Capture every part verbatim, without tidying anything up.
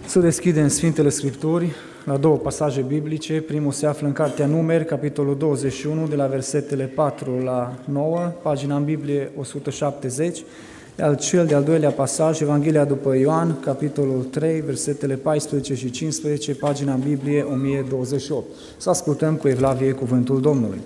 Să deschidem Sfintele Scripturi la două pasaje biblice. Primul se află în Cartea Numeri, capitolul douăzeci și unu, de la versetele patru la nouă, pagina în Biblie o sută șaptezeci. Al cel de-al doilea pasaj, Evanghelia după Ioan, capitolul trei, versetele paisprezece și cincisprezece, pagina în Biblie o mie douăzeci și opt. Să ascultăm cu evlavie cuvântul Domnului.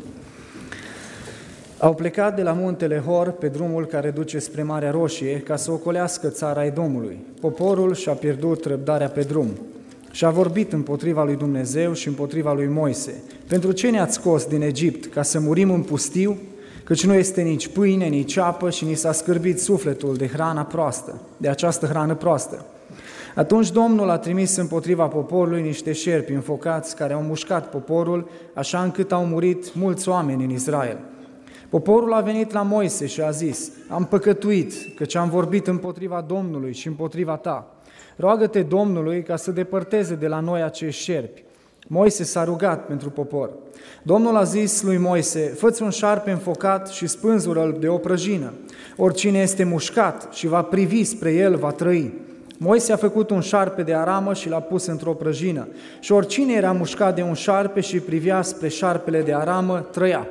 Au plecat de la muntele Hor pe drumul care duce spre Marea Roșie ca să ocolească țara Edomului. Poporul și-a pierdut răbdarea pe drum și a vorbit împotriva lui Dumnezeu și împotriva lui Moise. Pentru ce ne-ați scos din Egipt, ca să murim în pustiu? Căci nu este nici pâine, nici apă și ni s-a scârbit sufletul de hrana proastă, de această hrană proastă. Atunci Domnul a trimis împotriva poporului niște șerpi înfocați care au mușcat poporul, așa încât au murit mulți oameni în Israel. Poporul a venit la Moise și a zis: am păcătuit, căci am vorbit împotriva Domnului și împotriva ta. Roagă-te Domnului ca să depărteze de la noi acești șerpi. Moise s-a rugat pentru popor. Domnul a zis lui Moise: fă-ți un șarpe înfocat și spânzură-l de o prăjină. Oricine este mușcat și va privi spre el va trăi. Moise a făcut un șarpe de aramă și l-a pus într-o prăjină. Și oricine era mușcat de un șarpe și privea spre șarpele de aramă, trăia.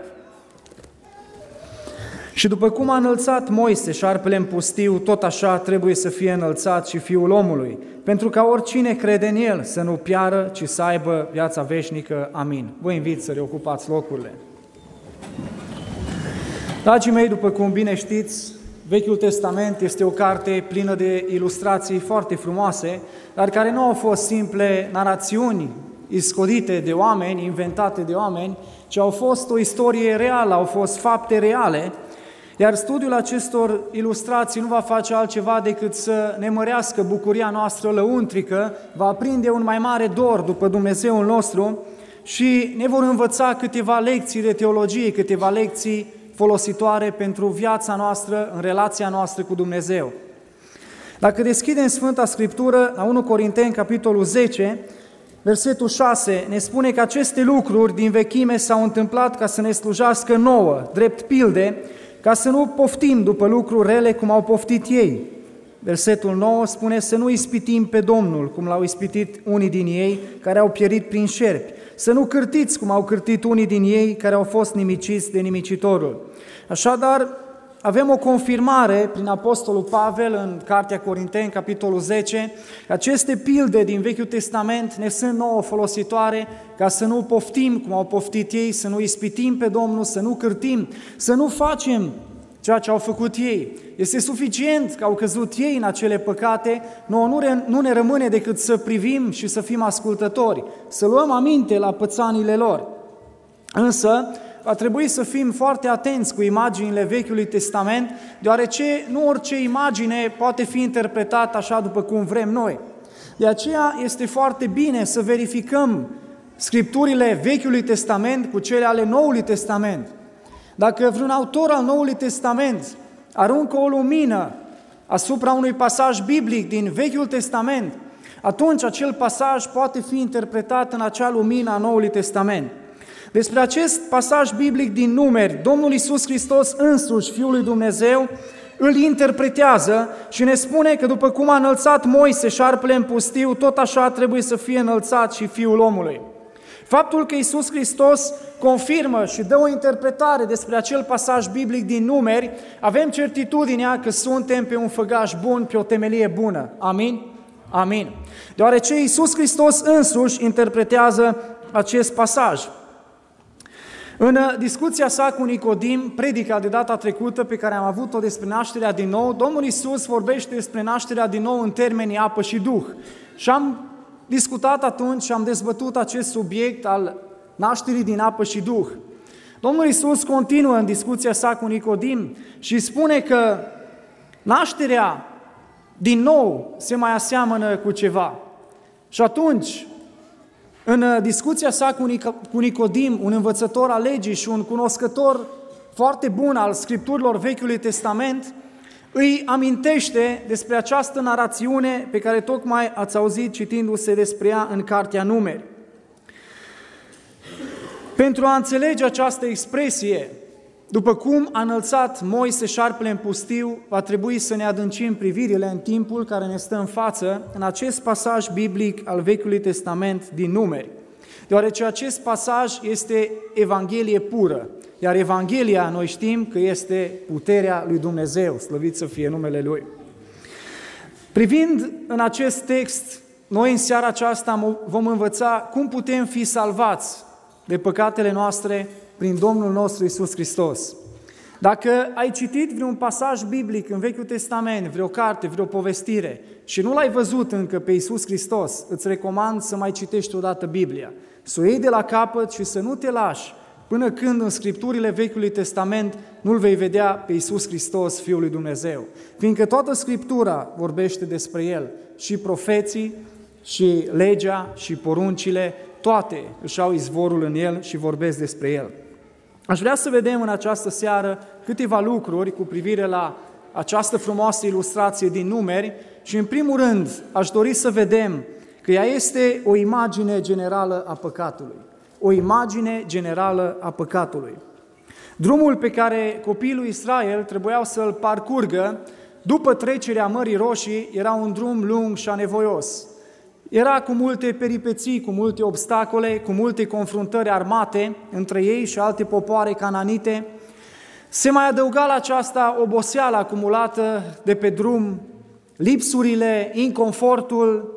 Și după cum a înălțat Moise șarpele în pustiu, tot așa trebuie să fie înălțat și Fiul omului, pentru ca oricine crede în el să nu piară, ci să aibă viața veșnică. Amin. Vă invit să reocupați locurile. Dragii mei, după cum bine știți, Vechiul Testament este o carte plină de ilustrații foarte frumoase, dar care nu au fost simple narațiuni iscodite de oameni, inventate de oameni, ci au fost o istorie reală, au fost fapte reale. Iar studiul acestor ilustrații nu va face altceva decât să ne mărească bucuria noastră lăuntrică, va aprinde un mai mare dor după Dumnezeul nostru și ne vor învăța câteva lecții de teologie, câteva lecții folositoare pentru viața noastră, în relația noastră cu Dumnezeu. Dacă deschidem Sfânta Scriptură, la întâi Corinteni, capitolul zece, versetul șase, ne spune că aceste lucruri din vechime s-au întâmplat ca să ne slujească nouă, drept pilde, ca să nu poftim după lucruri rele cum au poftit ei. Versetul nouă spune să nu ispitim pe Domnul, cum l-au ispitit unii din ei care au pierit prin șerpi. Să nu cârtiți cum au cârtit unii din ei care au fost nimiciți de nimicitorul. Așadar, avem o confirmare prin Apostolul Pavel în Cartea Corinteni, capitolul zece, că aceste pilde din Vechiul Testament ne sunt nouă folositoare ca să nu poftim cum au poftit ei, să nu ispitim pe Domnul, să nu cârtim, să nu facem ceea ce au făcut ei. Este suficient că au căzut ei în acele păcate, nouă nu, nu ne rămâne decât să privim și să fim ascultători, să luăm aminte la pățanile lor. Însă, va trebui să fim foarte atenți cu imaginile Vechiului Testament, deoarece nu orice imagine poate fi interpretată așa după cum vrem noi. De aceea este foarte bine să verificăm Scripturile Vechiului Testament cu cele ale Noului Testament. Dacă vreun autor al Noului Testament aruncă o lumină asupra unui pasaj biblic din Vechiul Testament, atunci acel pasaj poate fi interpretat în acea lumină a Noului Testament. Despre acest pasaj biblic din Numeri, Domnul Iisus Hristos însuși, Fiul lui Dumnezeu, îl interpretează și ne spune că după cum a înălțat Moise șarpele în pustiu, tot așa trebuie să fie înălțat și Fiul omului. Faptul că Iisus Hristos confirmă și dă o interpretare despre acel pasaj biblic din Numeri, avem certitudinea că suntem pe un făgaș bun, pe o temelie bună. Amin? Amin. Deoarece Iisus Hristos însuși interpretează acest pasaj. În discuția sa cu Nicodim, predica de data trecută pe care am avut-o despre nașterea din nou, Domnul Iisus vorbește despre nașterea din nou în termenii apă și duh. Și am discutat atunci și am dezbătut acest subiect al nașterii din apă și duh. Domnul Iisus continuă în discuția sa cu Nicodim și spune că nașterea din nou se mai aseamănă cu ceva. Și atunci, în discuția sa cu Nicodim, un învățător al legii și un cunoscător foarte bun al Scripturilor Vechiului Testament, îi amintește despre această narațiune pe care tocmai ați auzit citindu-se despre ea în Cartea Numeri. Pentru a înțelege această expresie, După cum a înălțat Moise șarpele în pustiu, va trebui să ne adâncim privirile în timpul care ne stă în față, în acest pasaj biblic al Vechiului Testament din Numeri, deoarece acest pasaj este Evanghelie pură, iar Evanghelia noi știm că este puterea lui Dumnezeu, slăvit să fie numele Lui. Privind în acest text, noi în seara aceasta vom învăța cum putem fi salvați de păcatele noastre prin Domnul nostru Iisus Hristos. Dacă ai citit vreun pasaj biblic în Vechiul Testament, vreo carte, vreo povestire și nu l-ai văzut încă pe Iisus Hristos, îți recomand să mai citești odată Biblia, să o iei de la capăt și să nu te lași până când în Scripturile Vechiului Testament nu-L vei vedea pe Iisus Hristos, Fiul lui Dumnezeu. Fiindcă toată Scriptura vorbește despre El, și profeții, și legea, și poruncile, toate își au izvorul în El și vorbesc despre El. Aș vrea să vedem în această seară câteva lucruri cu privire la această frumoasă ilustrație din Numeri și, în primul rând, aș dori să vedem că ea este o imagine generală a păcatului. O imagine generală a păcatului. Drumul pe care copiii lui Israel trebuiau să-l parcurgă după trecerea Mării Roșii era un drum lung și anevoios. Era cu multe peripeții, cu multe obstacole, cu multe confruntări armate între ei și alte popoare cananite. Se mai adăuga la aceasta oboseala acumulată de pe drum, lipsurile, inconfortul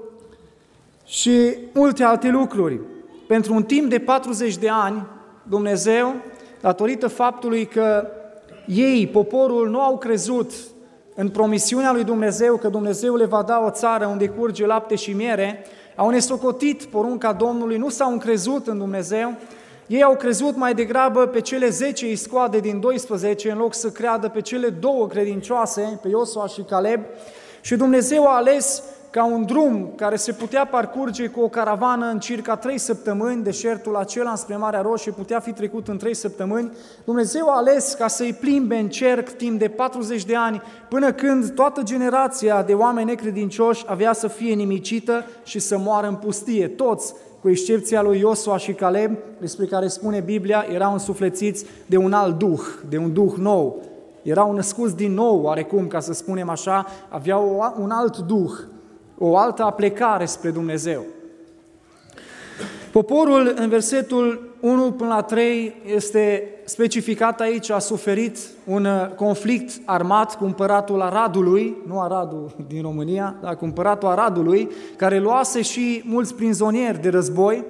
și multe alte lucruri. Pentru un timp de patruzeci de ani, Dumnezeu, datorită faptului că ei, poporul, nu au crezut în promisiunea lui Dumnezeu că Dumnezeu le va da o țară unde curge lapte și miere, au nesocotit porunca Domnului, nu s-au încrezut în Dumnezeu, ei au crezut mai degrabă pe cele zece iscoade din doisprezece, în loc să creadă pe cele două credincioase, pe Iosua și Caleb, și Dumnezeu a ales ca un drum care se putea parcurge cu o caravană în circa trei săptămâni, deșertul acela înspre Marea Roșie putea fi trecut în trei săptămâni, Dumnezeu a ales ca să-i plimbe în cerc timp de patruzeci de ani, până când toată generația de oameni necredincioși avea să fie nimicită și să moară în pustie. Toți, cu excepția lui Iosua și Caleb, despre care spune Biblia, erau însuflețiți de un alt duh, de un duh nou. Erau născuți din nou, oarecum, ca să spunem așa, aveau un alt duh, o altă aplecare spre Dumnezeu. Poporul, în versetul unu până la trei, este specificat aici, a suferit un conflict armat cu împăratul Aradului, nu Aradul din România, dar cu împăratul Aradului, care luase și mulți prizonieri de război,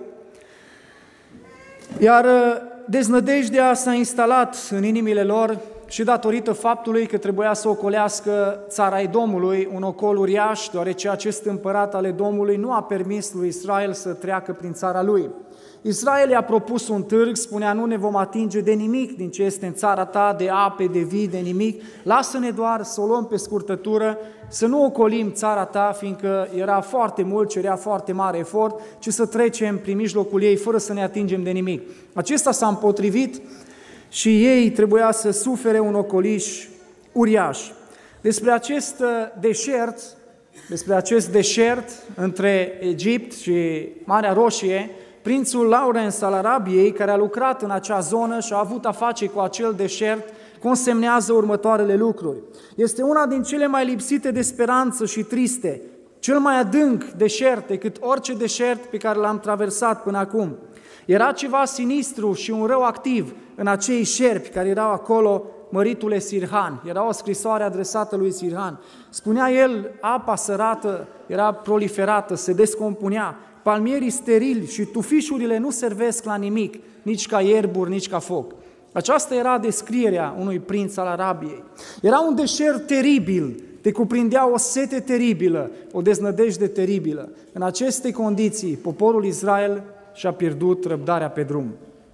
iar deznădejdea s-a instalat în inimile lor și datorită faptului că trebuia să ocolească țara Edomului, un ocol uriaș, deoarece acest împărat al Edomului nu a permis lui Israel să treacă prin țara lui. Israel i-a propus un târg, spunea: nu ne vom atinge de nimic din ce este în țara ta, de ape, de vii, de nimic, lasă-ne doar să o luăm pe scurtătură, să nu ocolim țara ta, fiindcă era foarte mult, cerea foarte mare efort, ci să trecem prin mijlocul ei fără să ne atingem de nimic. Acesta s-a împotrivit și ei trebuia să sufere un ocoliș uriaș. Despre acest deșert, despre acest deșert între Egipt și Marea Roșie, prințul Lawrence al Arabiei, care a lucrat în acea zonă și a avut a face cu acel deșert, consemnează următoarele lucruri. Este una din cele mai lipsite de speranță și triste, cel mai adânc deșert decât orice deșert pe care l-am traversat până acum. Era ceva sinistru și un rău activ în acei șerpi care erau acolo, măritule Sirhan. Era o scrisoare adresată lui Sirhan. Spunea el, apa sărată era proliferată, se descompunea, palmierii sterili și tufișurile nu servesc la nimic, nici ca ierburi, nici ca foc. Aceasta era descrierea unui prinț al Arabiei. Era un deșert teribil, te cuprindea o sete teribilă, o deznădejde teribilă. În aceste condiții, poporul Israel și-a pierdut răbdarea pe drum.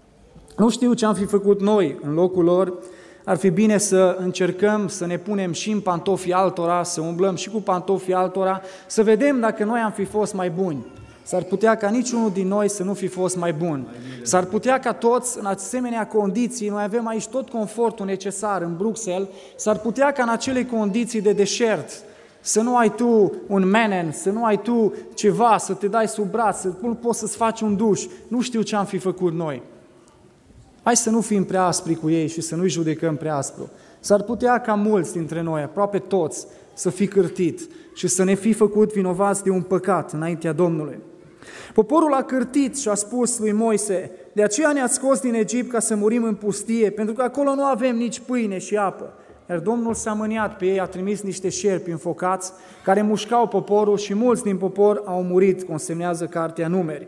Nu știu ce am fi făcut noi în locul lor, ar fi bine să încercăm să ne punem și în pantofii altora, să umblăm și cu pantofii altora, să vedem dacă noi am fi fost mai buni. S-ar putea ca niciunul din noi să nu fi fost mai bun. S-ar putea ca toți, în asemenea condiții, noi avem aici tot confortul necesar în Bruxelles, s-ar putea ca în acele condiții de deșert, să nu ai tu un menen, să nu ai tu ceva, să te dai sub braț, să nu poți să-ți faci un duș. Nu știu ce am fi făcut noi. Hai să nu fim prea aspri cu ei și să nu-i judecăm prea aspru. S-ar putea ca mulți dintre noi, aproape toți, să fi cârtit și să ne fi făcut vinovați de un păcat înaintea Domnului. Poporul a cârtit și a spus lui Moise: de aceea ne-ați scos din Egipt ca să murim în pustie, pentru că acolo nu avem nici pâine și apă. Iar Domnul s-a mâniat pe ei, a trimis niște șerpi înfocați care mușcau poporul și mulți din popor au murit, consemnează cartea Numeri.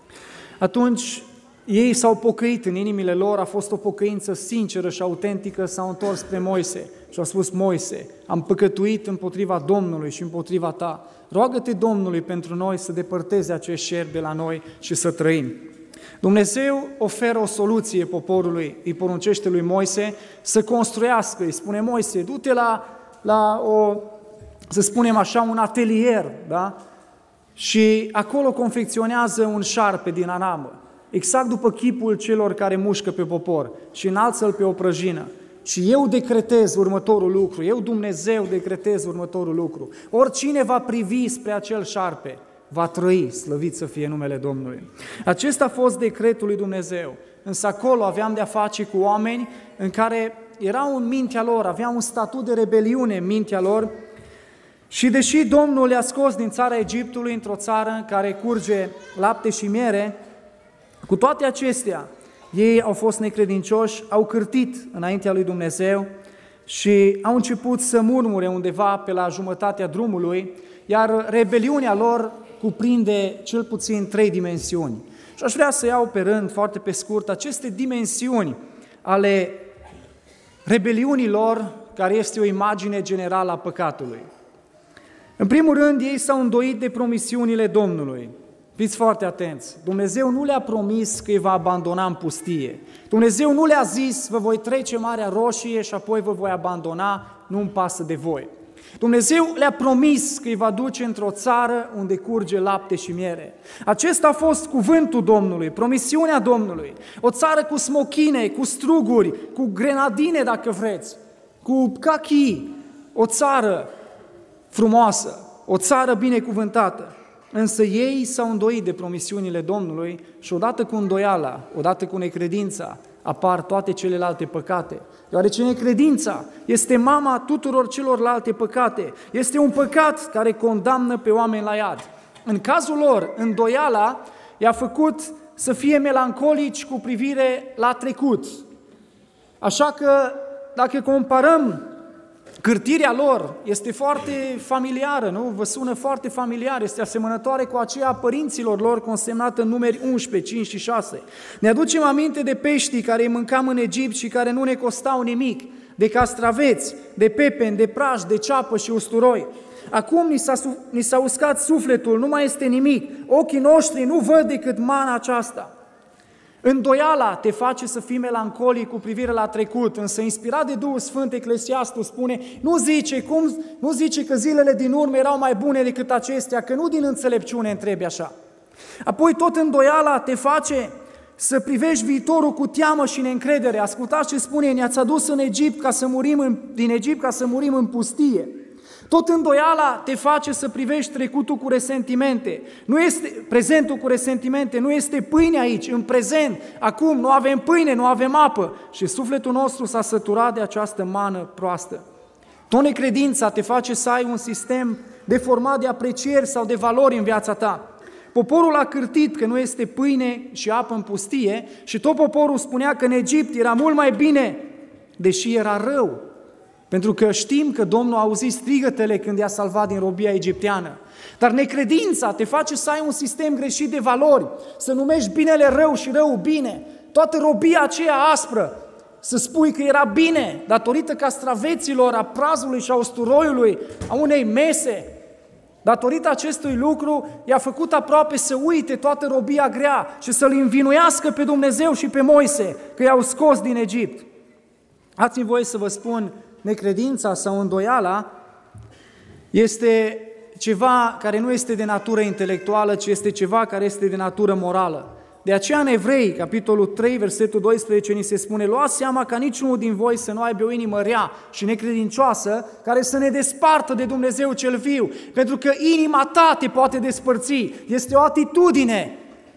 Atunci ei s-au pocăit în inimile lor, a fost o pocăință sinceră și autentică, s-au întors spre Moise și au spus: Moise, am păcătuit împotriva Domnului și împotriva ta. Roagă-te Domnului pentru noi să depărteze acești șerpi de la noi și să trăim. Dumnezeu oferă o soluție poporului, îi poruncește lui Moise să construiască, îi spune: Moise, du-te la, la o, să spunem așa, un atelier, da? Și acolo confecționează un șarpe din anamă, exact după chipul celor care mușcă pe popor, și înalță-l pe o prăjină. Și eu decretez următorul lucru, eu Dumnezeu decretez următorul lucru. Oricine va privi spre acel șarpe va trăi, slăvit să fie numele Domnului. Acesta a fost decretul lui Dumnezeu, însă acolo aveam de-a face cu oameni în care erau în mintea lor, aveau un statut de rebeliune în mintea lor, și deși Domnul le-a scos din țara Egiptului într-o țară în care curge lapte și miere, cu toate acestea, ei au fost necredincioși, au cârtit înaintea lui Dumnezeu și au început să murmure undeva pe la jumătatea drumului, iar rebeliunea lor cuprinde cel puțin trei dimensiuni. Și aș vrea să iau pe rând, foarte pe scurt, aceste dimensiuni ale rebeliunii lor, care este o imagine generală a păcatului. În primul rând, ei s-au îndoit de promisiunile Domnului. Fiți foarte atenți, Dumnezeu nu le-a promis că îi va abandona în pustie. Dumnezeu nu le-a zis: vă voi trece Marea Roșie și apoi vă voi abandona, nu-mi pasă de voi. Dumnezeu le-a promis că îi va duce într-o țară unde curge lapte și miere. Acesta a fost cuvântul Domnului, promisiunea Domnului. O țară cu smochine, cu struguri, cu grenadine dacă vreți, cu cachii, o țară frumoasă, o țară binecuvântată. Însă ei s-au îndoit de promisiunile Domnului și odată cu îndoiala, odată cu necredința, apar toate celelalte păcate. Deoarece necredința este mama tuturor celorlalte păcate. Este un păcat care condamnă pe oameni la iad. În cazul lor, îndoiala i-a făcut să fie melancolici cu privire la trecut. Așa că, dacă comparăm, cârtirea lor este foarte familiară, nu? Vă sună foarte familiar, este asemănătoare cu aceea a părinților lor, consemnată în Numeri unsprezece, cinci și șase. Ne aducem aminte de peștii care îi mâncam în Egipt și care nu ne costau nimic, de castraveți, de pepeni, de praj, de ceapă și usturoi. Acum ni s-a, ni s-a uscat sufletul, nu mai este nimic, ochii noștri nu văd decât mana aceasta. Îndoiala te face să fii melancolic cu privire la trecut, însă inspirat de Duhul Sfânt, Eclesiastul spune: nu zice, cum, nu zice că zilele din urmă erau mai bune decât acestea, că nu din înțelepciune întrebi așa. Apoi tot îndoiala te face să privești viitorul cu teamă și neîncredere. Ascultați ce spune: ne-ați adus în Egipt ca să murim în, din Egipt ca să murim în pustie. Tot îndoiala te face să privești trecutul cu resentimente. Nu este prezentul cu resentimente, nu este pâine aici, în prezent. Acum nu avem pâine, nu avem apă și sufletul nostru s-a săturat de această mană proastă. Tot necredința te face să ai un sistem deformat de aprecieri sau de valori în viața ta. Poporul a cârtit că nu este pâine și apă în pustie și tot poporul spunea că în Egipt era mult mai bine, deși era rău. Pentru că știm că Domnul a auzit strigătele când i-a salvat din robia egipteană. Dar necredința te face să ai un sistem greșit de valori, să numești binele rău și rău bine. Toată robia aceea aspră, să spui că era bine, datorită castraveților, a prazului și a usturoiului, a unei mese. Datorită acestui lucru, i-a făcut aproape să uite toată robia grea și să-L învinuiască pe Dumnezeu și pe Moise, că i-au scos din Egipt. Dați-mi voie să vă spun, necredința sau îndoiala este ceva care nu este de natură intelectuală, ci este ceva care este de natură morală. De aceea în Evrei, capitolul trei, versetul doisprezece, ni se spune: luați seama ca niciunul din voi să nu aibă o inimă rea și necredincioasă care să ne despartă de Dumnezeu cel viu, pentru că inima ta te poate despărți. Este o atitudine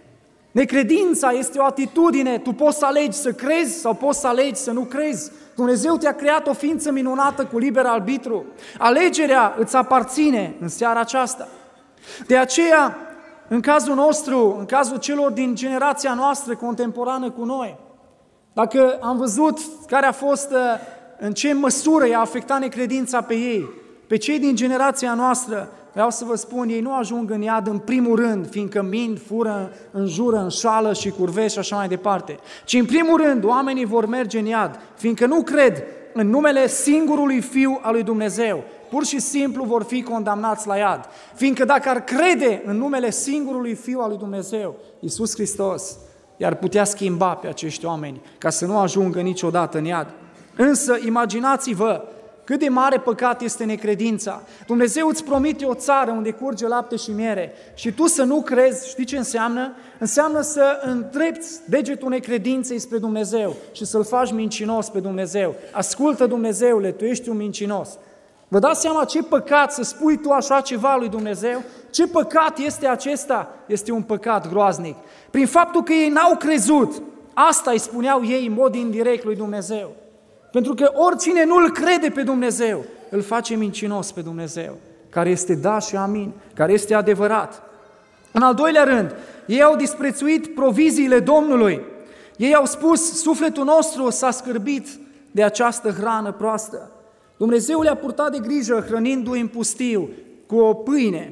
Necredința este o atitudine, tu poți să alegi să crezi sau poți să alegi să nu crezi. Dumnezeu te-a creat o ființă minunată cu liber arbitru. Alegerea îți aparține în seara aceasta. De aceea, în cazul nostru, în cazul celor din generația noastră contemporană cu noi, dacă am văzut care a fost, în ce măsură i-a afectat necredința pe ei, pe cei din generația noastră, vreau să vă spun, ei nu ajung în iad în primul rând, fiindcă mint, fură, înjură, înșală și curvește și așa mai departe, ci în primul rând oamenii vor merge în iad, fiindcă nu cred în numele singurului Fiu al lui Dumnezeu. Pur și simplu vor fi condamnați la iad. Fiindcă dacă ar crede în numele singurului Fiu al lui Dumnezeu, Iisus Hristos, i-ar putea schimba pe acești oameni ca să nu ajungă niciodată în iad. Însă, imaginați-vă cât de mare păcat este necredința. Dumnezeu îți promite o țară unde curge lapte și miere și tu să nu crezi, știi ce înseamnă? Înseamnă să îndrepți degetul necredinței spre Dumnezeu și să-L faci mincinos pe Dumnezeu. Ascultă, Dumnezeule, tu ești un mincinos. Vă dați seama ce păcat să spui tu așa ceva lui Dumnezeu? Ce păcat este acesta? Este un păcat groaznic. Prin faptul că ei n-au crezut, asta îi spuneau ei în mod indirect lui Dumnezeu. Pentru că oricine nu-L crede pe Dumnezeu, îl face mincinos pe Dumnezeu, care este da și amin, care este adevărat. În al doilea rând, ei au disprețuit proviziile Domnului. Ei au spus, sufletul nostru s-a scârbit de această hrană proastă. Dumnezeu le-a purtat de grijă hrănindu-i în pustiu cu o pâine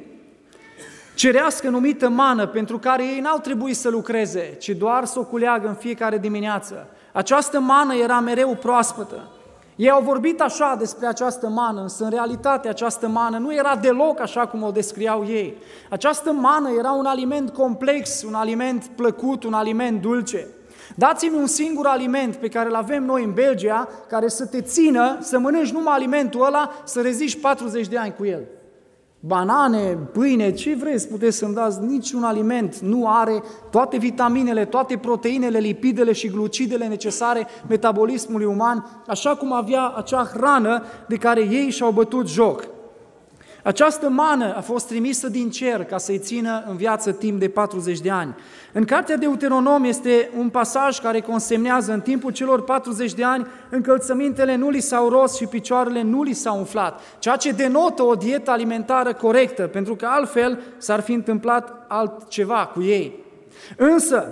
cerească numită mană, pentru care ei n-au trebuit să lucreze, ci doar să o culeagă în fiecare dimineață. Această mană era mereu proaspătă. Ei au vorbit așa despre această mană, însă în realitate această mană nu era deloc așa cum o descriau ei. Această mană era un aliment complex, un aliment plăcut, un aliment dulce. Dați-mi un singur aliment pe care îl avem noi în Belgia, care să te țină să mănânci numai alimentul ăla, să reziști patruzeci de ani cu el. Banane, pâine, ce vreți, puteți să-mi dați, niciun aliment nu are toate vitaminele, toate proteinele, lipidele și glucidele necesare metabolismului uman, așa cum avea acea hrană de care ei și-au bătut joc. Această mană a fost trimisă din cer ca să-i țină în viață timp de patruzeci de ani. În cartea Deuteronom este un pasaj care consemnează în timpul celor patruzeci de ani încălțămintele nu li s-au ros și picioarele nu li s-au umflat, ceea ce denotă o dietă alimentară corectă, pentru că altfel s-ar fi întâmplat altceva cu ei. Însă,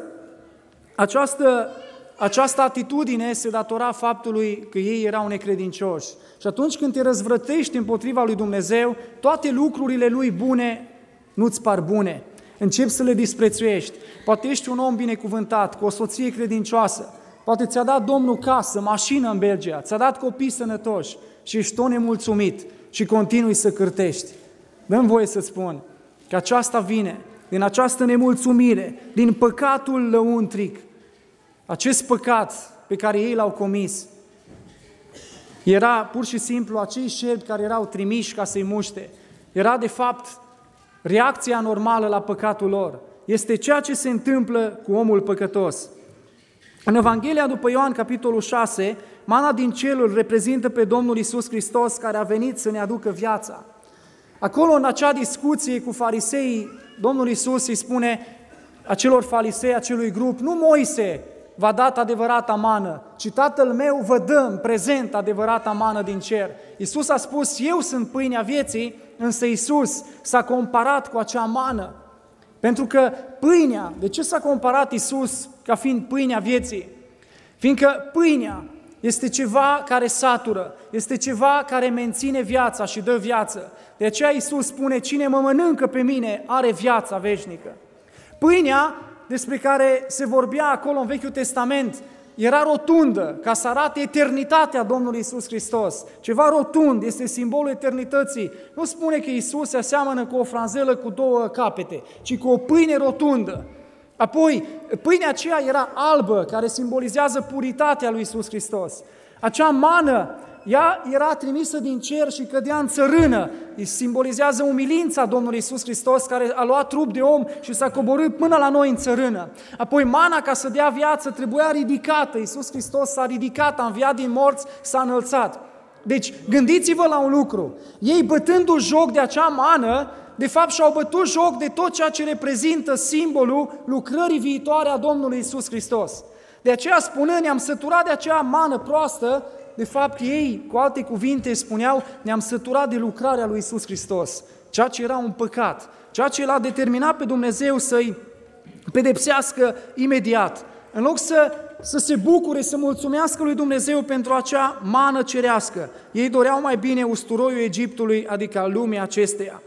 această Această atitudine se datora faptului că ei erau necredincioși. Și atunci când te răzvrătești împotriva lui Dumnezeu, toate lucrurile lui bune nu-ți par bune. Începi să le disprețuiești. Poate ești un om binecuvântat, cu o soție credincioasă. Poate ți-a dat Domnul casă, mașină în Belgia, ți-a dat copii sănătoși și ești tot nemulțumit și continui să cârtești. Dă-mi voie să spun că aceasta vine din această nemulțumire, din păcatul lăuntric. Acest păcat pe care ei l-au comis era pur și simplu acei șerpi care erau trimiși ca să-i muște. Era de fapt reacția normală la păcatul lor. Este ceea ce se întâmplă cu omul păcătos. În Evanghelia după Ioan, capitolul șase, mana din cer îl reprezintă pe Domnul Iisus Hristos care a venit să ne aducă viața. Acolo, în acea discuție cu fariseii, Domnul Iisus îi spune acelor farisei, acelui grup, nu Moise v-a dat adevărata mană, ci Tatăl meu vă dă în prezent adevărata mană din cer. Iisus a spus, eu sunt pâinea vieții, însă Iisus s-a comparat cu acea mană. Pentru că pâinea, de ce s-a comparat Iisus ca fiind pâinea vieții? Fiindcă pâinea este ceva care satură, este ceva care menține viața și dă viață. De aceea Iisus spune, cine mă mănâncă pe mine are viața veșnică. Pâinea despre care se vorbea acolo în Vechiul Testament era rotundă, ca să arate eternitatea Domnului Iisus Hristos. Ceva rotund, este simbolul eternității. Nu spune că Iisus se aseamănă cu o franzelă cu două capete, ci cu o pâine rotundă. Apoi, pâinea aceea era albă, care simbolizează puritatea lui Iisus Hristos. Acea mană, ea era trimisă din cer și cădea în țărână. Îi simbolizează umilința Domnului Iisus Hristos, care a luat trup de om și s-a coborât până la noi în țărână. Apoi mana, ca să dea viață, trebuia ridicată. Iisus Hristos s-a ridicat, a înviat din morți, s-a înălțat. Deci, gândiți-vă la un lucru. Ei, bătându-și joc de acea mană, De fapt, și-au bătut joc de tot ceea ce reprezintă simbolul lucrării viitoare a Domnului Iisus Hristos. De aceea, spunând, ne-am săturat de acea mană proastă, de fapt ei, cu alte cuvinte, spuneau, ne-am săturat de lucrarea lui Iisus Hristos, ceea ce era un păcat, ceea ce l-a determinat pe Dumnezeu să-i pedepsească imediat. În loc să, să se bucure, să mulțumească lui Dumnezeu pentru acea mană cerească, ei doreau mai bine usturoiul Egiptului, adică al lumii acesteia.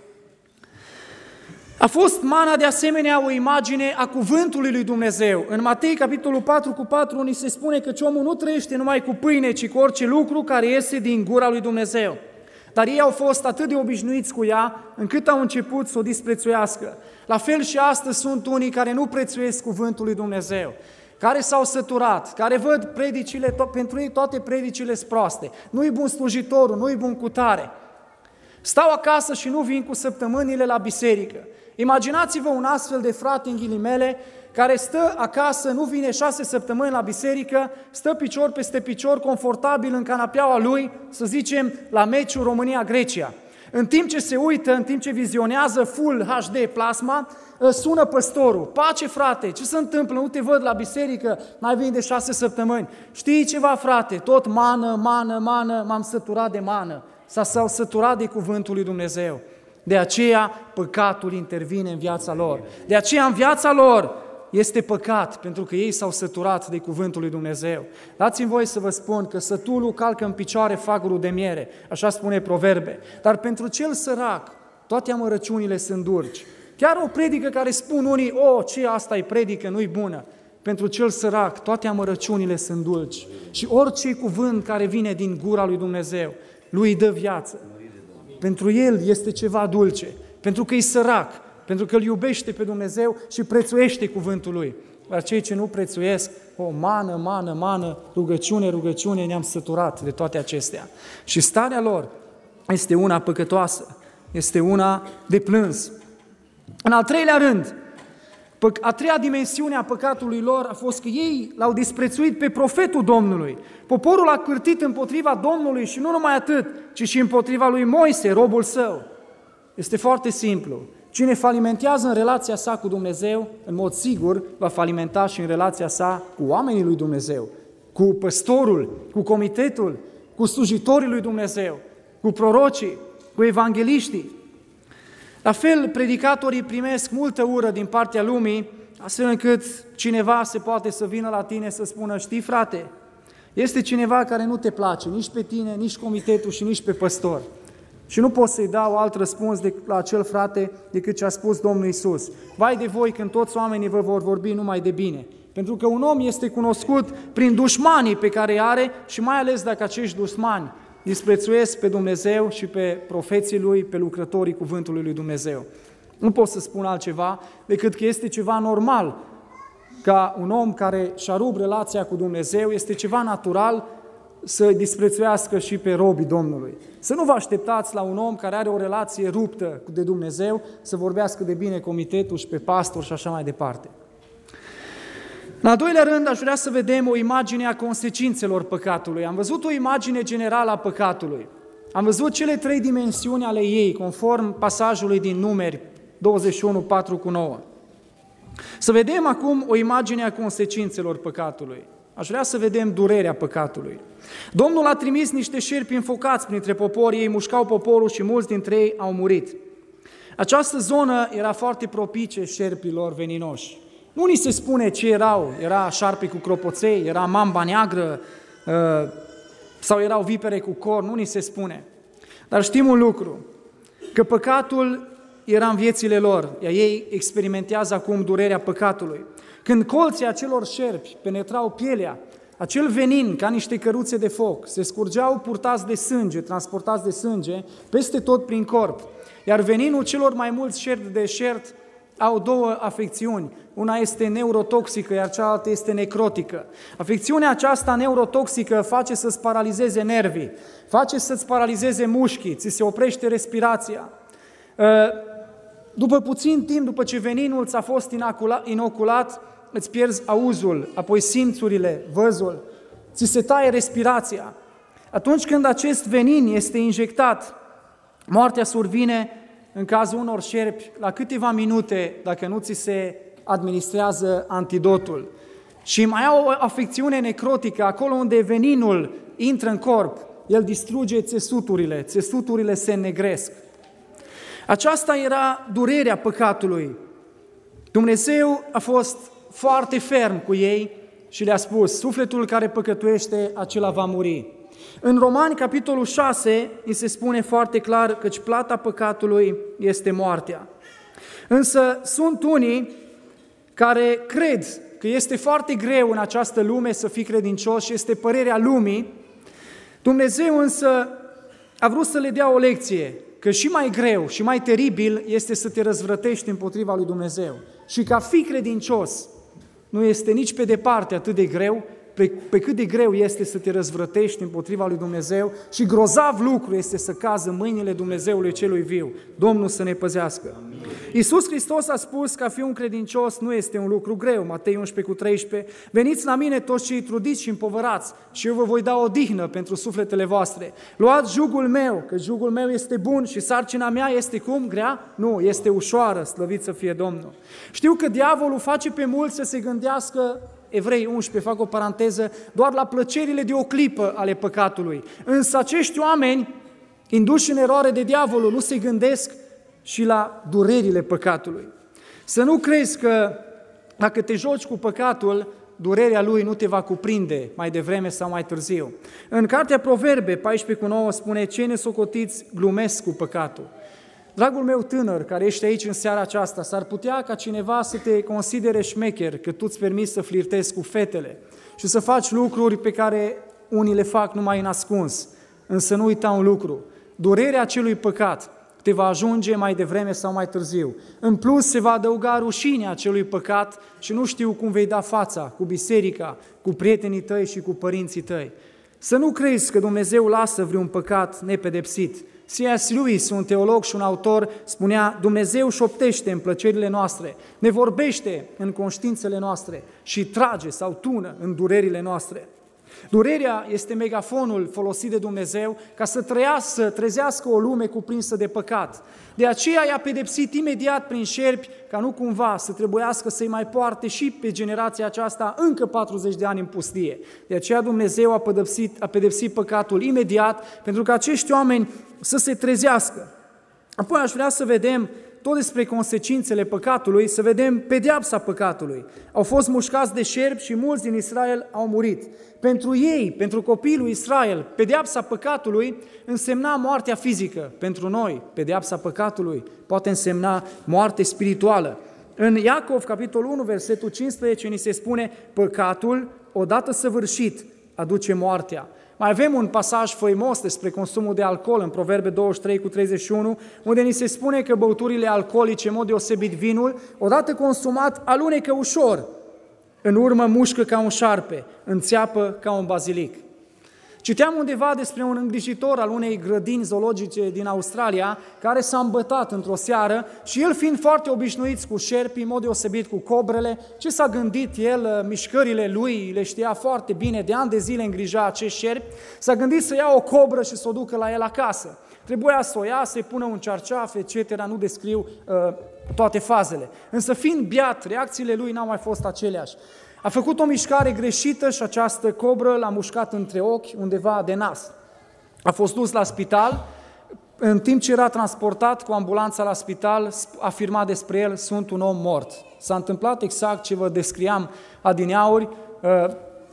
A fost mana de asemenea o imagine a cuvântului lui Dumnezeu. În Matei, capitolul patru cu patru, ni se spune că omul nu trăiește numai cu pâine, ci cu orice lucru care iese din gura lui Dumnezeu. Dar ei au fost atât de obișnuiți cu ea, încât au început să o disprețuiască. La fel și astăzi sunt unii care nu prețuiesc cuvântul lui Dumnezeu, care s-au săturat, care văd predicile, pentru ei toate predicile sunt proaste. Nu-i bun slujitorul, nu-i bun cutare. Stau acasă și nu vin cu săptămânile la biserică. Imaginați-vă un astfel de frate, în ghilimele, care stă acasă, nu vine șase săptămâni la biserică, stă picior peste picior, confortabil în canapeaua lui, să zicem, la meciul România-Grecia. În timp ce se uită, în timp ce vizionează Full H D plasma, sună păstorul: pace frate, ce se întâmplă? Nu te văd la biserică, n-ai venit de șase săptămâni. Știi ceva frate? Tot mană, mană, mană, m-am săturat de mană. S-au săturat de cuvântul lui Dumnezeu. De aceea păcatul intervine în viața lor. De aceea în viața lor este păcat, pentru că ei s-au săturat de cuvântul lui Dumnezeu. Dați-mi voie să vă spun că sătulul calcă în picioare fagurul de miere, așa spune Proverbe. Dar pentru cel sărac, toate amărăciunile sunt dulci. Chiar o predică care spun unii: o, ce asta e predică, nu-i bună. Pentru cel sărac, toate amărăciunile sunt dulci. Și orice cuvânt care vine din gura lui Dumnezeu, lui dă viață. Pentru el este ceva dulce, pentru că e sărac, pentru că îl iubește pe Dumnezeu și prețuiește cuvântul lui. Dar cei ce nu prețuiesc, o mană, mană, mană, rugăciune, rugăciune, ne-am săturat de toate acestea. Și starea lor este una păcătoasă, este una de plâns. În al treilea rând, a treia dimensiune a păcatului lor a fost că ei l-au disprețuit pe profetul Domnului. Poporul a cârtit împotriva Domnului și nu numai atât, ci și împotriva lui Moise, robul său. Este foarte simplu. Cine falimentează în relația sa cu Dumnezeu, în mod sigur, va falimenta și în relația sa cu oamenii lui Dumnezeu, cu păstorul, cu comitetul, cu slujitorii lui Dumnezeu, cu prorocii, cu evangeliștii. La fel, predicatorii primesc multă ură din partea lumii, astfel încât cineva se poate să vină la tine să spună: știi frate, este cineva care nu te place, nici pe tine, nici comitetul și nici pe păstor. Și nu pot să-i dau alt răspuns de, la acel frate decât ce a spus Domnul Iisus: vai de voi când toți oamenii vă vor vorbi numai de bine. Pentru că un om este cunoscut prin dușmanii pe care îi are și mai ales dacă acești dușmani disprețuiesc pe Dumnezeu și pe profeții Lui, pe lucrătorii cuvântului lui Dumnezeu. Nu pot să spun altceva decât că este ceva normal ca un om care și-a rupt relația cu Dumnezeu, este ceva natural să disprețuiască și pe robii Domnului. Să nu vă așteptați la un om care are o relație ruptă de Dumnezeu să vorbească de bine comitetul și pe pastor și așa mai departe. În al doilea rând, aș vrea să vedem o imagine a consecințelor păcatului. Am văzut o imagine generală a păcatului. Am văzut cele trei dimensiuni ale ei, conform pasajului din Numeri douăzeci și unu, patru cu nouă. Să vedem acum o imagine a consecințelor păcatului. Aș vrea să vedem durerea păcatului. Domnul a trimis niște șerpi înfocați printre popor, ei mușcau poporul și mulți dintre ei au murit. Această zonă era foarte propice șerpilor veninoși. Nu ni se spune ce erau, era șarpe cu cropoței, era mamba neagră sau erau vipere cu cor, nu ni se spune. Dar știm un lucru, că păcatul era în viețile lor, iar ei experimentează acum durerea păcatului. Când colții acelor șerpi penetrau pielea, acel venin, ca niște căruțe de foc, se scurgeau purtați de sânge, transportați de sânge, peste tot prin corp. Iar veninul celor mai mulți șerpi de deșert au două afecțiuni. Una este neurotoxică, iar cealaltă este necrotică. Afecțiunea aceasta neurotoxică face să-ți paralizeze nervii, face să-ți paralizeze mușchii, ți se oprește respirația. După puțin timp, după ce veninul ți-a fost inoculat, îți pierzi auzul, apoi simțurile, văzul, ți se taie respirația. Atunci când acest venin este injectat, moartea survine în cazul unor șerpi, la câteva minute, dacă nu ți se administrează antidotul. Și mai au o afecțiune necrotică, acolo unde veninul intră în corp, el distruge țesuturile, țesuturile se înnegresc. Aceasta era durerea păcatului. Dumnezeu a fost foarte ferm cu ei și le-a spus, sufletul care păcătuiește, acela va muri. În Romani, capitolul șase, îi se spune foarte clar căci plata păcatului este moartea. Însă sunt unii care cred că este foarte greu în această lume să fii credincios și este părerea lumii. Dumnezeu însă a vrut să le dea o lecție, că și mai greu și mai teribil este să te răzvrătești împotriva lui Dumnezeu. Și ca fi credincios nu este nici pe departe atât de greu, pe, pe cât de greu este să te răzvrătești împotriva lui Dumnezeu și grozav lucru este să cazi în mâinile Dumnezeului celui viu. Domnul să ne păzească. Amin. Iisus Hristos a spus că a fi un credincios nu este un lucru greu. Matei unsprezece cu treisprezece. Veniți la mine toți cei trudiți și împovărați și eu vă voi da o dihnă pentru sufletele voastre. Luați jugul meu, că jugul meu este bun și sarcina mea este cum? Grea? Nu, este ușoară, slăvit să fie Domnul. Știu că diavolul face pe mulți să se gândească, Evrei unsprezece, fac o paranteză, doar la plăcerile de o clipă ale păcatului. Însă acești oameni, induși în eroare de diavolul, nu se gândesc și la durerile păcatului. Să nu crezi că dacă te joci cu păcatul, durerea lui nu te va cuprinde mai devreme sau mai târziu. În cartea Proverbe paisprezece cu nouă spune, cei nesocotiți glumesc cu păcatul. Dragul meu tânăr, care ești aici în seara aceasta, s-ar putea ca cineva să te considere șmecher, că tu îți permiți să flirtezi cu fetele și să faci lucruri pe care unii le fac numai în ascuns. Însă nu uita un lucru, durerea acelui păcat te va ajunge mai devreme sau mai târziu. În plus se va adăuga rușinea acelui păcat și nu știu cum vei da fața cu biserica, cu prietenii tăi și cu părinții tăi. Să nu crezi că Dumnezeu lasă vreun păcat nepedepsit. C S Lewis, un teolog și un autor, spunea, Dumnezeu șoptește în plăcerile noastre, ne vorbește în conștiințele noastre și trage sau tună în durerile noastre. Durerea este megafonul folosit de Dumnezeu ca să trăiască, să trezească o lume cuprinsă de păcat. De aceea i-a pedepsit imediat prin șerpi, ca nu cumva să trebuiască să-i mai poarte și pe generația aceasta încă patruzeci de ani în pustie. De aceea Dumnezeu a pedepsit, a pedepsit păcatul imediat, pentru că acești oameni să se trezească. Apoi aș vrea să vedem tot despre consecințele păcatului, să vedem pedeapsa păcatului. Au fost mușcați de șerpi și mulți din Israel au murit. Pentru ei, pentru copiii lui Israel, pedeapsa păcatului însemna moartea fizică. Pentru noi, pedeapsa păcatului poate însemna moarte spirituală. În Iacov, capitolul unu, versetul cincisprezece, ni se spune, păcatul, odată săvârșit, aduce moartea. Mai avem un pasaj faimos despre consumul de alcool în Proverbe douăzeci și trei cu treizeci și unu, unde ni se spune că băuturile alcoolice, în mod deosebit vinul, odată consumat, alunecă ușor, în urmă mușcă ca un șarpe, înțeapă ca un bazilic. Citeam undeva despre un îngrijitor al unei grădini zoologice din Australia, care s-a îmbătat într-o seară și el fiind foarte obișnuit cu șerpii, în mod deosebit cu cobrele, ce s-a gândit el, mișcările lui, le știa foarte bine, de ani de zile îngrija acești șerpi, s-a gândit să ia o cobră și să o ducă la el acasă. Trebuia să o ia, să-i pună un cearceaf, et cetera, nu descriu uh, toate fazele. Însă fiind biat, reacțiile lui n-au mai fost aceleași. A făcut o mișcare greșită și această cobră l-a mușcat între ochi, undeva de nas. A fost dus la spital, în timp ce era transportat cu ambulanța la spital, afirma despre el, sunt un om mort. S-a întâmplat exact ce vă descriam adineauri, uh,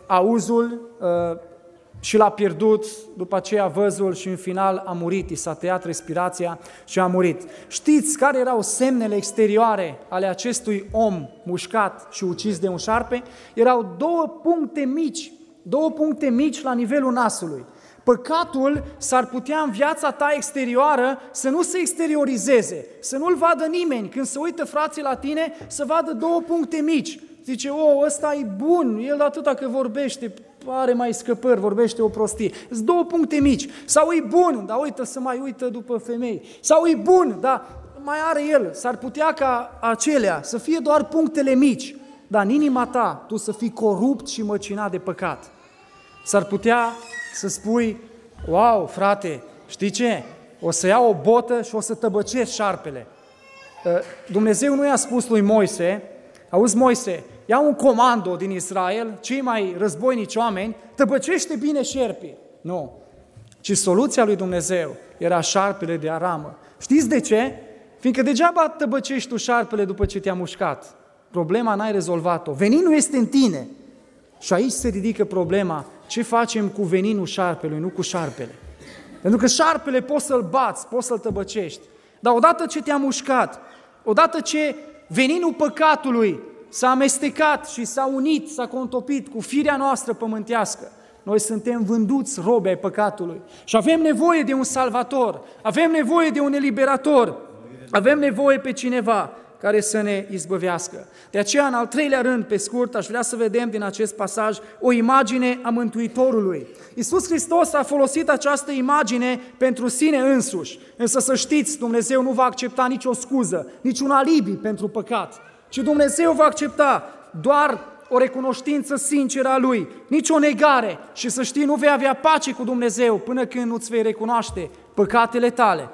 auzul uh, și l-a pierdut, după aceea văzul și în final a murit, i s-a tăiat respirația și a murit. Știți care erau semnele exterioare ale acestui om mușcat și ucis de un șarpe? Erau două puncte mici, două puncte mici la nivelul nasului. Păcatul s-ar putea în viața ta exterioară să nu se exteriorizeze, să nu-l vadă nimeni. Când se uită frații la tine, să vadă două puncte mici. Zice, o, ăsta e bun, el atâta că vorbește, are mai scăpări, vorbește o prostie. Sunt două puncte mici. Sau e bun, dar uită să mai uită după femei. Sau e bun, dar mai are el. S-ar putea ca acelea să fie doar punctele mici, dar în inima ta tu să fii corupt și măcinat de păcat. S-ar putea să spui, wow, frate, știi ce? o să iau o botă și o să tăbăcesc șarpele. Dumnezeu nu i-a spus lui Moise, auzi Moise, ia un comando din Israel, cei mai războinici oameni, tăbăcește bine șerpii. Nu. Ci soluția lui Dumnezeu era șarpele de aramă. Știți de ce? Fiindcă degeaba tăbăcești tu șarpele după ce te-a mușcat. Problema n-ai rezolvat-o. Veninul este în tine. Și aici se ridică problema. Ce facem cu veninul șarpelui, nu cu șarpele? Pentru că șarpele poți să-l bați, poți să-l tăbăcești. Dar odată ce te-a mușcat, odată ce veninul păcatului s-a amestecat și s-a unit, s-a contopit cu firea noastră pământească, noi suntem vânduți robi ai păcatului și avem nevoie de un salvator, avem nevoie de un eliberator, avem nevoie pe cineva care să ne izbăvească. De aceea, în al treilea rând, pe scurt, aș vrea să vedem din acest pasaj o imagine a Mântuitorului. Iisus Hristos a folosit această imagine pentru sine însuși, însă să știți, Dumnezeu nu va accepta nicio scuză, niciun alibi pentru păcat, ci Dumnezeu va accepta doar o recunoștință sinceră a Lui, nici o negare și să știi, nu vei avea pace cu Dumnezeu până când nu-ți vei recunoaște păcatele tale.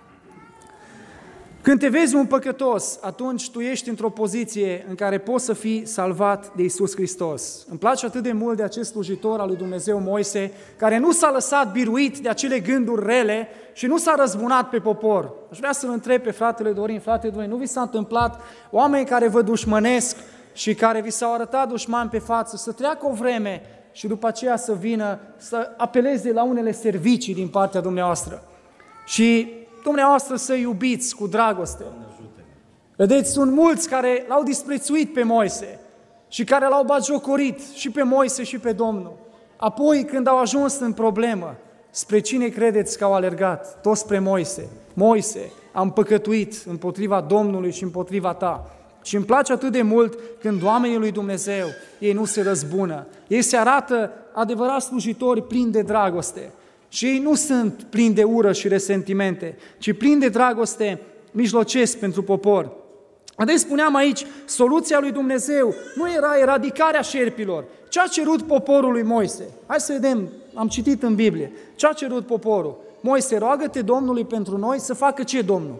Când te vezi un păcătos, atunci tu ești într-o poziție în care poți să fii salvat de Iisus Hristos. Îmi place atât de mult de acest slujitor al lui Dumnezeu Moise, care nu s-a lăsat biruit de acele gânduri rele și nu s-a răzbunat pe popor. Aș vrea să-l întreb pe fratele Dorin, frate Dorin, nu vi s-a întâmplat oameni care vă dușmănesc și care vi s-au arătat dușmani pe față, să treacă o vreme și după aceea să vină, să apeleze la unele servicii din partea dumneavoastră și dumneavoastră să iubiți cu dragoste. Vedeți, sunt mulți care l-au disprețuit pe Moise și care l-au batjocorit și pe Moise și pe Domnul. Apoi, când au ajuns în problemă, spre cine credeți că au alergat? Toți spre Moise. Moise, am păcătuit împotriva Domnului și împotriva ta. Și îmi place atât de mult când oamenii lui Dumnezeu, ei nu se răzbună. Ei se arată adevărați slujitori plini de dragoste. Și ei nu sunt plini de ură și resentimente, ci plini de dragoste, mijlocesc pentru popor. Adesea spuneam aici, soluția lui Dumnezeu nu era eradicarea șerpilor. Ce a cerut poporul lui Moise? Hai să vedem, am citit în Biblie. Ce a cerut poporul? Moise, roagă-te Domnului pentru noi să facă ce, Domnul?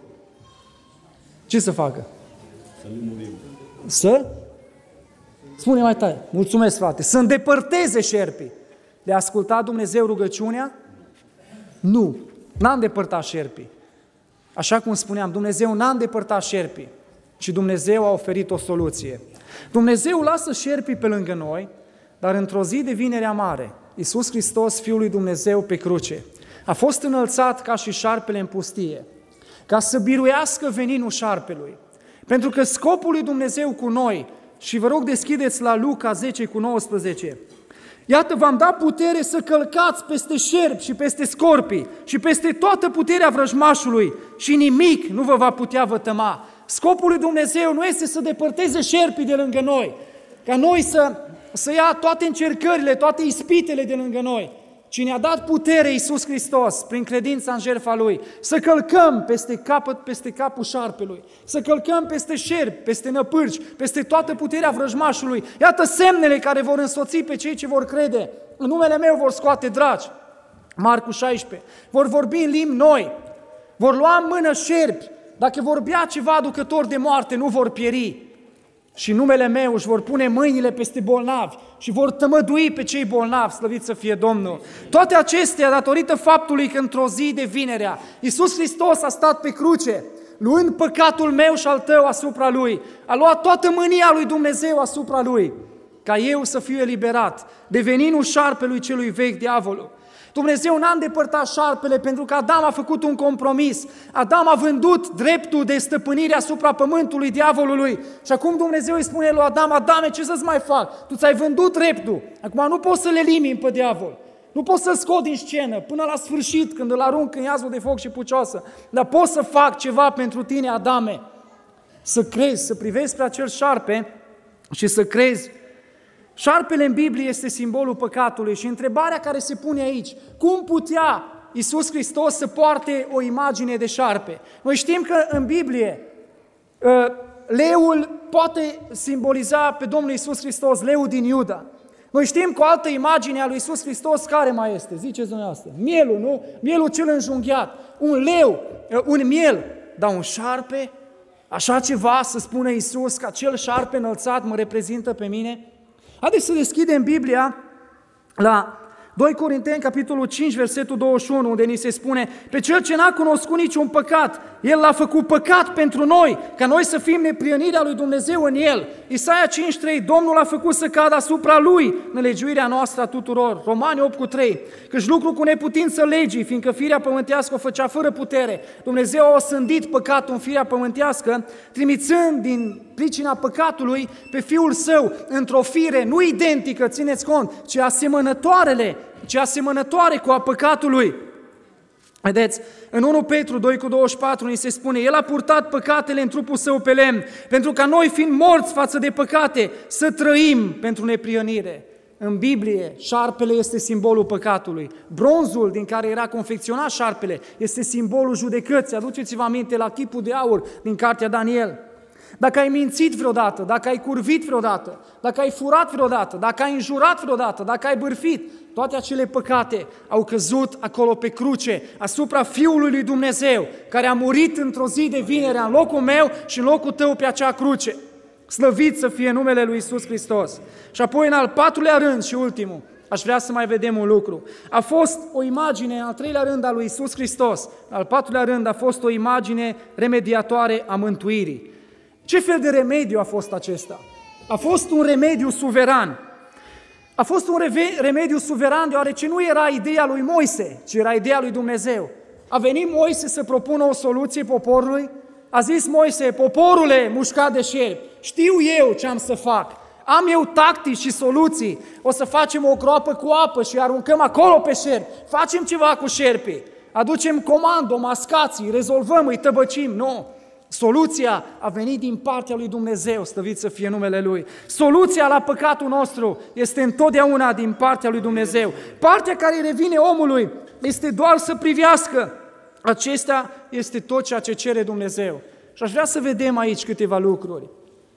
Ce să facă? Să nu murim. Să? Spune mai tare. Mulțumesc, frate. Să îndepărteze șerpii. Le-a ascultat Dumnezeu rugăciunea? Nu. N-a îndepărtat șerpii. Așa cum spuneam, Dumnezeu n-a îndepărtat șerpii, ci Dumnezeu a oferit o soluție. Dumnezeu lasă șerpii pe lângă noi, dar într-o zi de vinerea mare, Iisus Hristos, Fiul lui Dumnezeu pe cruce, a fost înălțat ca și șarpele în pustie, ca să biruiască veninul șarpelui. Pentru că scopul lui Dumnezeu cu noi, și vă rog deschideți la Luca zece cu nouăsprezece, iată, v-am dat putere să călcați peste șerpi și peste scorpii și peste toată puterea vrăjmașului și nimic nu vă va putea vătăma. Scopul lui Dumnezeu nu este să depărteze șerpii de lângă noi, ca noi să, să ia toate încercările, toate ispitele de lângă noi, ci ne-a dat putere Iisus Hristos, prin credința în jertfa Lui, să călcăm peste capăt, peste capul șarpelui, să călcăm peste șerpi, peste năpârci, peste toată puterea vrăjmașului. Iată semnele care vor însoți pe cei ce vor crede. În numele meu vor scoate dragi. Marcu șaisprezece. Vor vorbi în limbi noi, vor lua în mână șerpi. Dacă vorbea ceva aducător de moarte, nu vor pieri. Și numele meu își vor pune mâinile peste bolnavi și vor tămădui pe cei bolnavi, slăvit să fie Domnul. Toate acestea datorită faptului că într-o zi de vinerea Iisus Hristos a stat pe cruce, luând păcatul meu și al tău asupra Lui, a luat toată mânia lui Dumnezeu asupra Lui, ca eu să fiu eliberat de veninul șarpelui celui vechi, diavolul. Dumnezeu n-a îndepărtat șarpele pentru că Adam a făcut un compromis. Adam a vândut dreptul de stăpânire asupra pământului diavolului. Și acum Dumnezeu îi spune lui Adam, Adame, ce să-ți mai fac? Tu ți-ai vândut dreptul. Acum nu poți să le elimini pe diavol. Nu poți să-l scot din scenă până la sfârșit, când îl arunc în iazul de foc și pucioasă. Dar pot să fac ceva pentru tine, Adame. Să crezi, să privezi pe acel șarpe și să crezi. Șarpele în Biblie este simbolul păcatului și întrebarea care se pune aici, cum putea Iisus Hristos să poarte o imagine de șarpe? Noi știm că în Biblie leul poate simboliza pe Domnul Iisus Hristos, leul din Iuda. Noi știm că o altă imagine a lui Iisus Hristos care mai este, ziceți dumneavoastră, mielul, nu? Mielul cel înjunghiat, un leu, un miel, dar un șarpe, așa ceva să spună Iisus, că acel șarpe înălțat mă reprezintă pe mine? Haideți să deschidem Biblia la doi Corinteni, capitolul cinci, versetul douăzeci și unu, unde ni se spune: pe cel ce n-a cunoscut niciun păcat, El l-a făcut păcat pentru noi, ca noi să fim neprihănirea lui Dumnezeu în El. Isaia cinci trei, Domnul l-a făcut să cadă asupra Lui nelegiuirea noastră a tuturor. Romani opt cu trei, căci lucru cu neputință legii, fiindcă firea pământească o făcea fără putere. Dumnezeu a osândit păcatul în firea pământească, trimițând din pricina păcatului pe Fiul Său într-o fire nu identică, țineți cont, ci asemănătoarele, ci asemănătoare cu a păcatului. Vedeți, în unu Petru doi cu douăzeci și patru ni se spune: El a purtat păcatele în trupul Său pe lemn, pentru ca noi, fiind morți față de păcate, să trăim pentru neprihănire. În Biblie, șarpele este simbolul păcatului. Bronzul din care era confecționat șarpele este simbolul judecății. Aduceți-vă aminte la chipul de aur din cartea Daniel. Dacă ai mințit vreodată, dacă ai curvit vreodată, dacă ai furat vreodată, dacă ai înjurat vreodată, dacă ai bârfit, toate acele păcate au căzut acolo pe cruce, asupra Fiului lui Dumnezeu, care a murit într-o zi de vinere în locul meu și în locul tău pe acea cruce. Slăvit să fie numele lui Iisus Hristos. Și apoi, în al patrulea rând și ultimul, aș vrea să mai vedem un lucru. A fost o imagine, în al treilea rând, a lui Iisus Hristos. În al patrulea rând a fost o imagine remediatoare a mântuirii. Ce fel de remediu a fost acesta? A fost un remediu suveran. A fost un remediu suveran deoarece nu era ideea lui Moise, ci era ideea lui Dumnezeu. A venit Moise să propună o soluție poporului. A zis Moise: poporule mușcat de șerpi, știu eu ce am să fac. Am eu tactici și soluții. O să facem o groapă cu apă și aruncăm acolo pe șerpi. Facem ceva cu șerpii. Aducem comando, mascații, rezolvăm, îi tăbăcim. Nu. Soluția a venit din partea lui Dumnezeu, slăvit să fie numele Lui. Soluția la păcatul nostru este întotdeauna din partea lui Dumnezeu. Partea care îi revine omului este doar să privească. Acesta este tot ceea ce cere Dumnezeu. Și aș vrea să vedem aici câteva lucruri.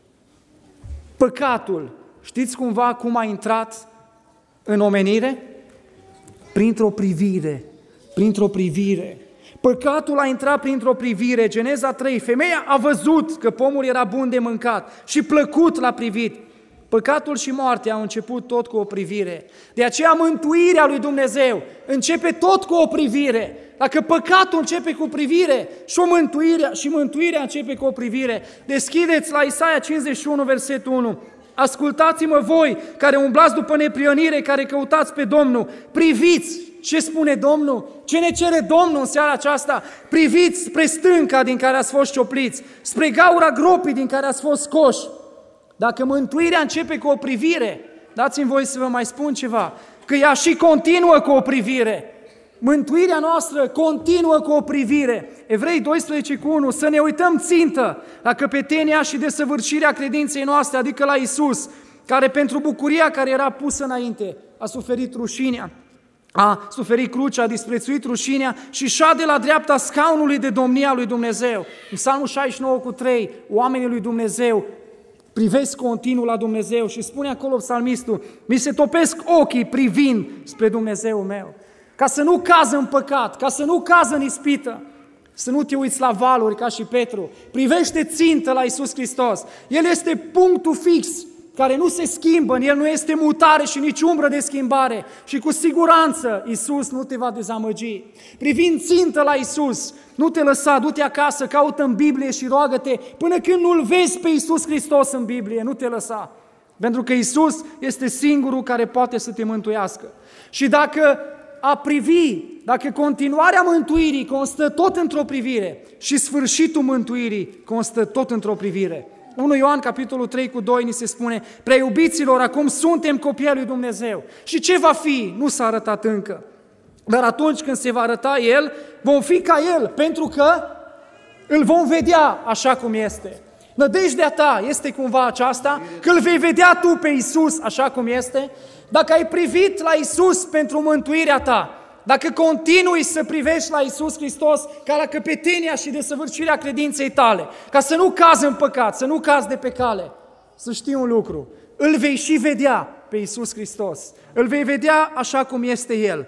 Păcatul, știți cumva cum a intrat în omenire? Printr-o privire, printr-o privire. Păcatul a intrat printr-o privire. Geneza trei, femeia a văzut că pomul era bun de mâncat și plăcut la privit. Păcatul și moartea au început tot cu o privire. De aceea mântuirea lui Dumnezeu începe tot cu o privire. Dacă păcatul începe cu privire și, o mântuirea, și mântuirea începe cu o privire, deschideți la Isaia cincizeci și unu, versetul unu. Ascultați-mă voi care umblați după neprihănire, care căutați pe Domnul. Priviți ce spune Domnul, ce ne cere Domnul în seara aceasta. Priviți spre stânca din care ați fost ciopliți, spre gaura gropii din care ați fost scoși. Dacă mântuirea începe cu o privire, dați-mi voi să vă mai spun ceva, că ea și continuă cu o privire. Mântuirea noastră continuă cu o privire. Evrei doisprezece cu unu, să ne uităm țintă la căpetenia și desăvârșirea credinței noastre, adică la Iisus, care pentru bucuria care era pusă înainte a suferit rușinea, a suferit crucea, a disprețuit rușinea și șade la dreapta scaunului de domnia lui Dumnezeu. În Psalmul șaizeci și nouă cu trei, oamenii lui Dumnezeu privesc continuu la Dumnezeu și spune acolo psalmistul: mi se topesc ochii privind spre Dumnezeul meu. Ca să nu cază în păcat, ca să nu cază în ispită, să nu te uiți la valuri ca și Petru. Privește țintă la Iisus Hristos. El este punctul fix care nu se schimbă, în El nu este mutare și nici umbră de schimbare. Și cu siguranță Iisus nu te va dezamăgi. Privind țintă la Iisus, nu te lăsa, du-te acasă, caută în Biblie și roagă-te până când nu-L vezi pe Iisus Hristos în Biblie, nu te lăsa. Pentru că Iisus este singurul care poate să te mântuiască. Și dacă a privi, dacă continuarea mântuirii constă tot într-o privire și sfârșitul mântuirii constă tot într-o privire. unu Ioan, capitolul trei cu doi, ni se spune: prea iubiților, acum suntem copii ai lui Dumnezeu. Și ce va fi? Nu s-a arătat încă. Dar atunci când se va arăta El, vom fi ca El, pentru că îl vom vedea așa cum este. Nădejdea ta este cumva aceasta, că îl vei vedea tu pe Iisus așa cum este. Dacă ai privit la Iisus pentru mântuirea ta, dacă continui să privești la Iisus Hristos ca la căpetenia și desăvârșirea credinței tale, ca să nu cazi în păcat, să nu cazi de pe cale, să știi un lucru: îl vei și vedea pe Iisus Hristos. Îl vei vedea așa cum este El.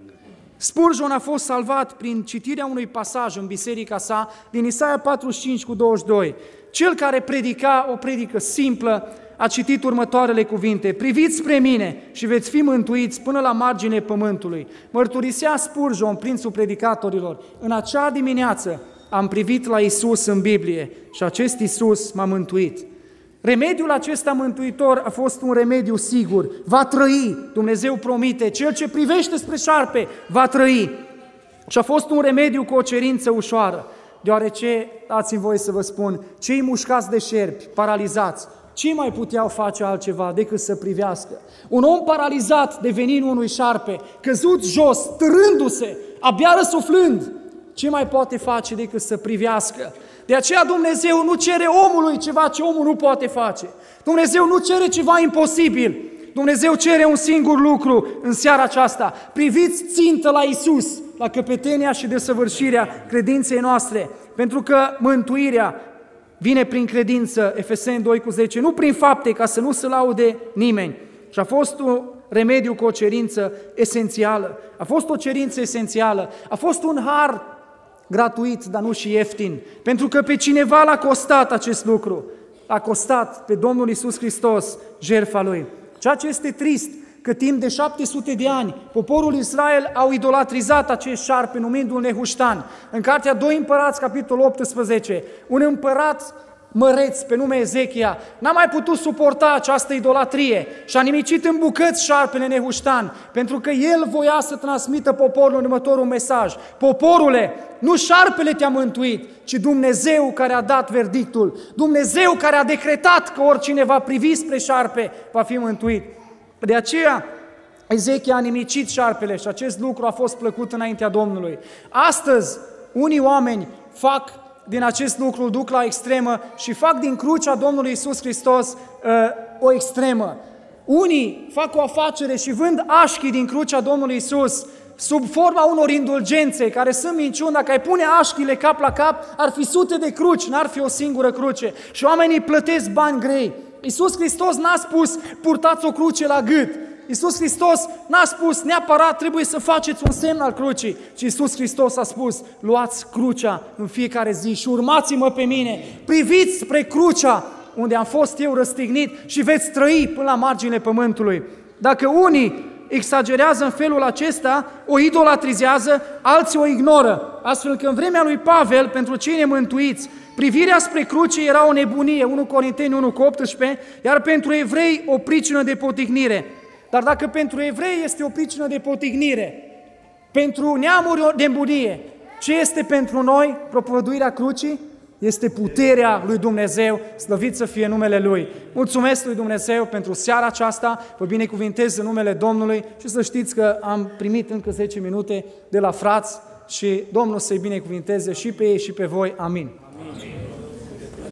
Spurgeon a fost salvat prin citirea unui pasaj în biserica sa din Isaia patruzeci și cinci cu douăzeci și doi. Cel care predica o predică simplă a citit următoarele cuvinte: priviți spre mine și veți fi mântuiți până la marginea pământului. Mărturisea Spurgeon, prințul predicatorilor: în acea dimineață am privit la Iisus în Biblie și acest Iisus m-a mântuit. Remediul acesta mântuitor a fost un remediu sigur. Va trăi, Dumnezeu promite, cel ce privește spre șarpe va trăi. Și a fost un remediu cu o cerință ușoară, deoarece, dați-mi voie să vă spun, cei mușcați de șerpi, paralizați, ce mai puteau face altceva decât să privească? Un om paralizat de veninul unui șarpe, căzut jos, târându-se, abia răsuflând, ce mai poate face decât să privească? De aceea Dumnezeu nu cere omului ceva ce omul nu poate face. Dumnezeu nu cere ceva imposibil. Dumnezeu cere un singur lucru în seara aceasta: priviți țintă la Iisus, la căpetenia și desăvârșirea credinței noastre, pentru că mântuirea vine prin credință, Efeseni doi cu zece, nu prin fapte, ca să nu se laude nimeni. Și a fost un remediu cu o cerință esențială, a fost o cerință esențială, a fost un har gratuit, dar nu și ieftin, pentru că pe cineva l-a costat acest lucru, a costat pe Domnul Iisus Hristos jertfa Lui. Ceea ce este trist, că timp de șapte sute de ani poporul Israel au idolatrizat acest șarpe numindu-l Nehuștan. În cartea doi Împărați, capitolul optsprezece, un împărat măreț pe nume Ezechia n-a mai putut suporta această idolatrie și a nimicit în bucăți șarpele Nehuștan, pentru că el voia să transmită poporul următorul mesaj: poporule, nu șarpele te-a mântuit, ci Dumnezeu care a dat verdictul, Dumnezeu care a decretat că oricine va privi spre șarpe va fi mântuit. De aceea Ezechia a nimicit șarpele și acest lucru a fost plăcut înaintea Domnului. Astăzi, unii oameni fac din acest lucru, îl duc la extremă și fac din crucea Domnului Iisus Hristos uh, o extremă. Unii fac o afacere și vând așchii din crucea Domnului Iisus sub forma unor indulgențe, care sunt minciuni. Dacă ai pune așchile cap la cap, ar fi sute de cruci, n-ar fi o singură cruce. Și oamenii plătesc bani grei. Iisus Hristos n-a spus: purtați o cruce la gât. Iisus Hristos n-a spus neapărat trebuie să faceți un semn al crucii, ci Iisus Hristos a spus: luați crucea în fiecare zi și urmați-mă pe mine, priviți spre crucea unde am fost eu răstignit și veți trăi până la marginile pământului. Dacă unii exagerează în felul acesta, o idolatrizează, alții o ignoră, astfel că în vremea lui Pavel, pentru cei nemântuiți, privirea spre cruce era o nebunie, întâi Corinteni unu cu optsprezece, iar pentru evrei o pricină de potignire. Dar dacă pentru evrei este o pricină de potignire, pentru neamuri o nebunie, ce este pentru noi propovăduirea crucii? Este puterea lui Dumnezeu, slăvit să fie numele Lui. Mulțumesc lui Dumnezeu pentru seara aceasta, vă binecuvintez în numele Domnului și să știți că am primit încă zece minute de la frați și Domnul să-i binecuvinteze și pe ei și pe voi. Amin. Amin.